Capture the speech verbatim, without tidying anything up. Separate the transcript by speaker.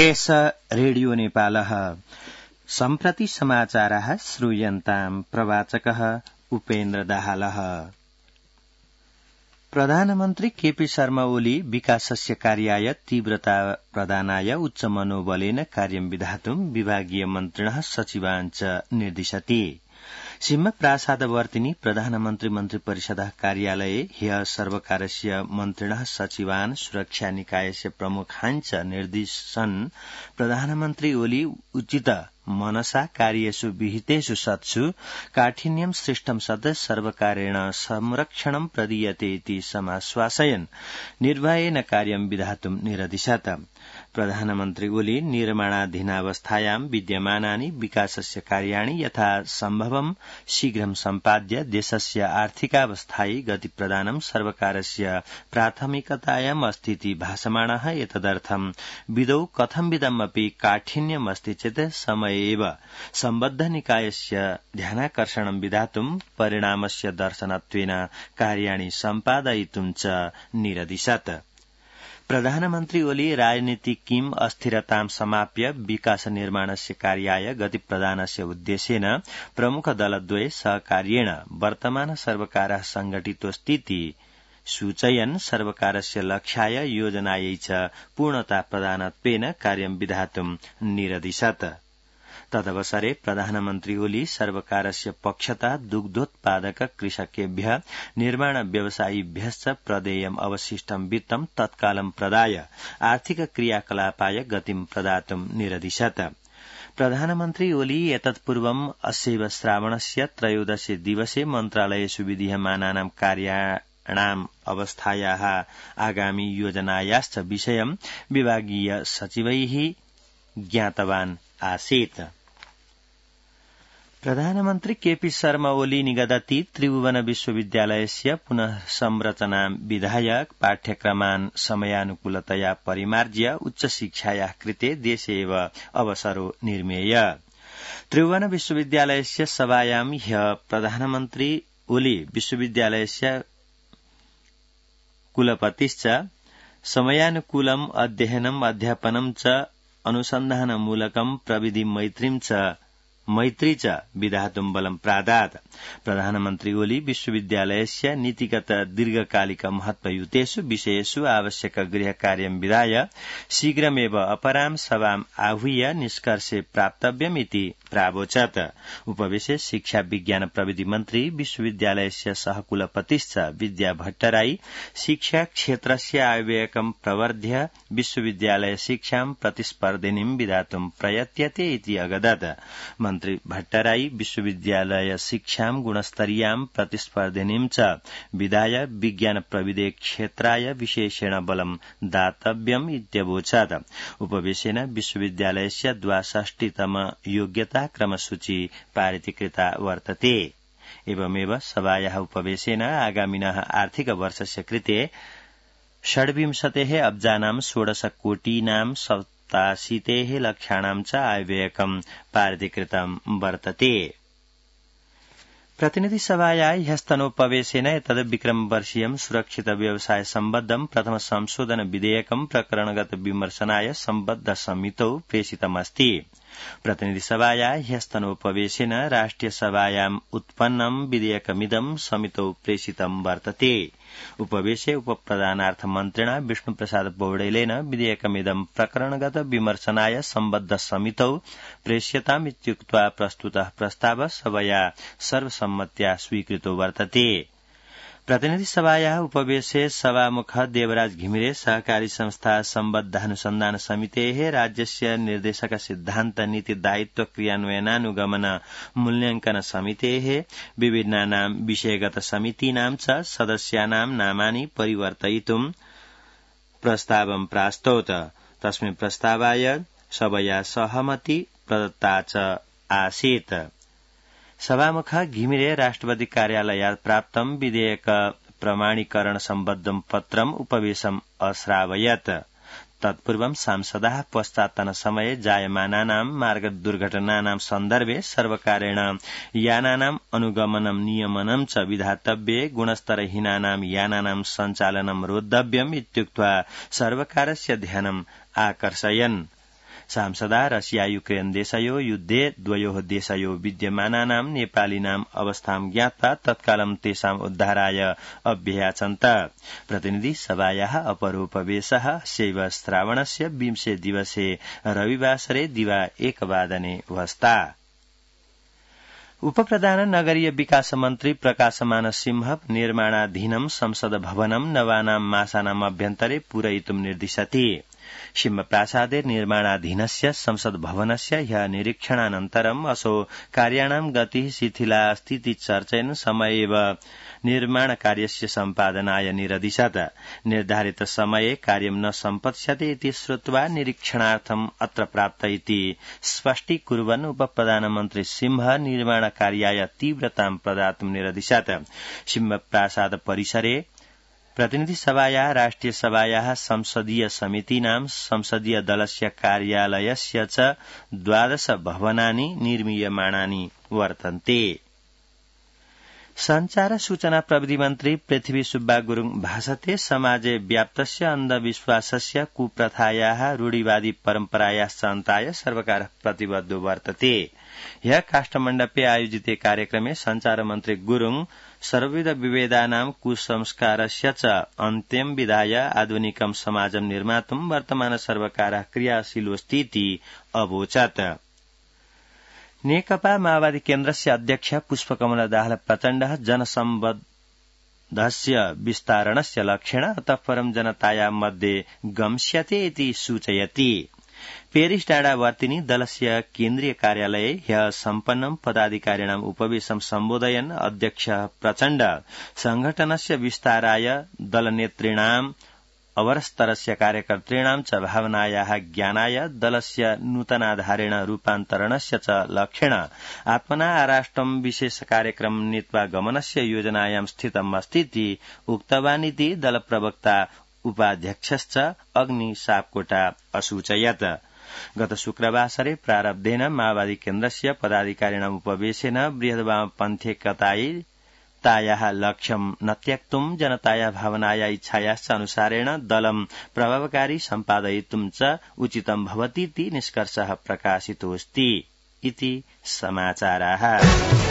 Speaker 1: S radio नेपालः सम्प्रति समाचारः श्रूयन्ताम् प्रवाचकः उपेन्द्र दाहालः। प्रधानमन्त्री केपी शर्मा ओली विकासस्य कार्याय तीव्रता प्रदानाय उच्च मनोबलेन कार्यं विधातुं विभागीय मन्त्रिणः सचिवान् च निर्दिशति। सिंह प्रासादवर्तिनी प्रधानमन्त्री मन्त्री परिषदः कार्यालये ह्यः सर्वकारस्य मन्त्रिणः सचिवान् सुरक्षा निकायस्य प्रमुखान् च निर्दिशन् प्रधानमन्त्री ओली उचित मनसा कार्येषु विहितेषु सत्सु काठिन्यं सृष्टं सद् सर्वकारेण संरक्षणं प्रदीयते इति समाश्वासयन् निर्भयेन कार्यं विधातुं निरदिशत्। प्रधानमन्त्री ओली निर्माणाधीनावस्थायां विद्यमानानि विकासस्य कार्याणि यथा सम्भवं शीघ्रं सम्पाद्य देशस्य आर्थिकावस्थायै गतिप्रदानं सर्वकारस्य प्राथमिकतायाम् अस्तीति भासमाणः। एतदर्थं विदौ कथंविदमपि काठिन्यम् अस्ति चेत् समय एव सम्बद्ध निकायस्य ध्यानाकर्षणं विधातुं परिणामस्य दर्शनत्वेन कार्याणि सम्पादयितुं च निरदिशत्। प्रधानमन्त्री ओली राजनीतिकीं अस्थिरतां समाप्य विकास निर्माणस्य कार्याय गतिप्रदानस्य उद्देश्येन प्रमुखदलद्वये सहकार्येण वर्तमान सर्वकारः संघटितोऽस्तीति सूचयन् सर्वकारस्य लक्ष्याय योजनायै च पूर्णता प्रदानत्वेन कार्यं विधातुं निरदिशत्। तदवसरे प्रधानमन्त्री ओली सर्वकारस्य पक्षता दुग्धोत्पादक कृषकेभ्यः निर्माण व्यवसायिभ्यश्च प्रदेयम् अवशिष्टं वित्तं तत्कालं प्रदाय आर्थिक क्रियाकलापाय गतिं प्रदातुं निरदिशत्। प्रधानमन्त्री ओली एतत्पूर्वम् अस्यैव श्रावणस्य त्रयोदशे दिवसे मन्त्रालयेषु विधीयमानानां कार्याणाम् अवस्थायाः आगामि योजनायाश्च विषयं विभागीय सचिवैः ज्ञातवान् आसीत्। प्रधानमन्त्री केपी शर्मा ओली निगदति त्रिभुवन विश्वविद्यालयस्य पुनः संरचनां विधाय पाठ्यक्रमान् समयानुकूलतया परिमार्ज्य उच्च शिक्षायाः कृते देशे एव अवसरो निर्मेय। त्रिभुवन विश्वविद्यालयस्य सभायां ह्यः प्रधानमन्त्री ओली विश्वविद्यालयस्य कुलपतिश्च समयानुकूलम् अध्ययनम् अध्यापनं च अनुसन्धानमूलकं प्रविधि मैत्रीं च मैत्री च विधातुं बलं प्रादात्। प्रधानमन्त्री ओली विश्वविद्यालयस्य नीतिगत दीर्घकालिक महत्वयुतेषु विषयेषु आवश्यक गृहकार्यं विधाय शीघ्रमेव अपरां सभाम् आहूय निष्कर्षे प्राप्तव्यमिति प्रावोचत्। उपवेशे शिक्षा विज्ञान प्रविधि मन्त्री विश्वविद्यालयस्य सहकुलपतिश्च विद्या भट्टराई शिक्षा क्षेत्रस्य आयव्ययकं प्रवर्ध्य विश्वविद्यालय शिक्षां प्रतिस्पर्धिनीं विधातुं प्रयत्यते इति अगदत्। मन्त्री भट्टराई विश्वविद्यालय शिक्षां गुणस्तरीयां प्रतिस्पर्धिनीं च विधाय विज्ञान प्रविधे क्षेत्राय विशेषेण बलं दातव्यम् इत्यवोचत्। उपवेशेन विश्वविद्यालयस्य द्वाषष्टितम योग्यता क्रमसूची पारितीकृता वर्तते। एवमेव सभायाः उपवेशेन आगामिनः आर्थिक वर्षस्य कृते षड्विंशतेः अब्जानां षोडश कोटीनां सप्ताशीतेः लक्षाणां च आयव्ययकं पारितीकृतं वर्तते। प्रतिनिधि सभाया ह्यस्तनोपवेशेन एतद् विक्रमवर्षीयं सुरक्षित व्यवसाय सम्बद्धं प्रथम संशोधन विधेयकं प्रकरणगत विमर्शनाय सम्बद्ध समितौ प्रेषितमस्ति। प्रतिनिधि सभाया ह्यस्तनोपवेशेन राष्ट्रिय सभायाम् उत्पन्नं विधेयकमिदं समितौ प्रेषितं वर्तते। उपवेशे उपप्रधानार्थ मन्त्रिणा विष्णुप्रसाद पौडेलेन विधेयकमिदं प्रकरणगत विमर्शनाय सम्बद्ध समितौ प्रेष्यताम् इत्युक्त्वा प्रस्तुतः प्रस्तावः सभया सर्वसम्मत्या स्वीकृतो वर्तते। प्रतिनिधि सभायाः उपवेशे सभामुख देवराज घिमिरे सहकारी संस्था सम्बद्धानुसन्धान समितेः राज्यस्य निर्देशक सिद्धान्त नीति दायित्व क्रियान्वयनानुगमन मूल्यांकन समितेः विभिन्नानां विषयगत समितीनां च सदस्यानां नामानि परिवर्तयितुं प्रस्तावं प्रास्तौत। तस्मिन् प्रस्तावाय सभया सहमति प्रदत्ता च आसीत्। सभामुख घिमिरे राष्ट्रपति कार्यालयात् प्राप्तं विधेयक प्रमाणीकरण सम्बद्धं पत्रम् उपवेशम् अश्रावयत्। तत्पूर्वं सांसदाः पश्चात्तनसमये जायमानानां मार्ग दुर्घटनानां सन्दर्भे सर्वकारेण यानानाम् अनुगमनं नियमनं च विधातव्ये गुणस्तरहीनानां यानानां सञ्चालनं रोद्धव्यम् इत्युक्त्वा सर्वकारस्य ध्यानम् आकर्षयन्। सांसदा रसिया युक्रेन देशयो युद्धे द्वयोः देशयो विद्यमानानां नेपालिनां अवस्थां ज्ञात्वा तत्कालं तेषां उद्धाराय अभ्ययाचन्त। प्रतिनिधि सभायाः अपरोपवेशः शैव श्रावणस्य विंशे दिवसे रविवासरे दिवा एकवादने वस्ता। उपप्रधान नगरीय विकास मन्त्री प्रकाशमान सिंह निर्माणाधीनं संसद भवनं नवानां मासानाम् अभ्यन्तरे पूरयितुं निर्दिशति। सिंहप्रासादे निर्माणाधीनस्य संसद भवनस्य ह्य निरीक्षणानन्तरम् असौ कार्याणां गतिः शिथिला अस्तीति चर्चयन् समयेव निर्माण कार्यस्य सम्पादनाय निरदिशत्। निर्धारित समये कार्यं न सम्पत्स्यते इति श्रुत्वा निरीक्षणार्थम् अत्र प्राप्त इति स्पष्टीकुर्वन् उपप्रधानमन्त्री सिंह निर्माण कार्याय तीव्रतां प्रदातुं निरदिशत्। सिंहप्रासाद परिसरे प्रतिनिधि सभायाः राष्ट्रिय सभायाः संसदीय समितीनां संसदीय दलस्य कार्यालयस्य च द्वादश भवनानि निर्मीयमाणानि वर्तन्ते। संचार सूचना प्रविधि मन्त्री पृथ्वी सुब्बा गुरुङ भाषते समाजे व्याप्तस्य अन्धविश्वासस्य कुप्रथायाः रूढिवादी परम्परायाश्च अन्ताय सर्वकारः प्रतिबद्धो वर्तते। ह्यः काष्ठमण्डपे आयोजिते कार्यक्रमे संचार मन्त्री गुरुङ सर्वविध विभेदानां कुसंस्कारस्य च अन्त्यं विधाय आधुनिकं समाजं निर्मातुं वर्तमान सर्वकारः क्रियाशीलोऽस्तीति अवोचत्। नेकपा माओवादी केन्द्रस्य अध्यक्ष पुष्पकमल दाहाल प्रचण्डः जनसम्बन्धस्य विस्तारणस्य लक्ष्येण अतः परं जनताया मध्ये गम्स्यते इति सूचयति। पेरिस डाँडावर्तिनी दलस्य केन्द्रीय कार्यालये ह्यः सम्पन्नं पदाधिकारिणाम् उपवेशं सम्बोधयन् अध्यक्ष प्रचण्ड संघटनस्य विस्ताराय दलनेतॄणाम् अवरस्तरस्य कार्यकर्तॄणां च भावनायाः ज्ञानाय दलस्य नूतनाधारेण रूपान्तरणस्य च लक्ष्येण आत्मना आराष्ट्रं विशेष कार्यक्रम नीत्वा गमनस्य योजनायां स्थितम् अस्तीति उक्तवान् इति दलप्रवक्ता उपाध्यक्षश्च अग्नि सापकोटा असूचयत्। गत शुक्रवासरे प्रारब्धेन माओवादी केन्द्रस्य पदाधिकारिणाम् उपवेशेन बृहद्वामपन्थीकतायै तायाः लक्ष्यं न त्यक्तुं जनताया भावनाया इच्छायाश्च अनुसारेण दलं प्रभावकारी सम्पादयितुं च उचितं भवतीति निष्कर्षः प्रकाशितोऽस्ति इति समाचाराः।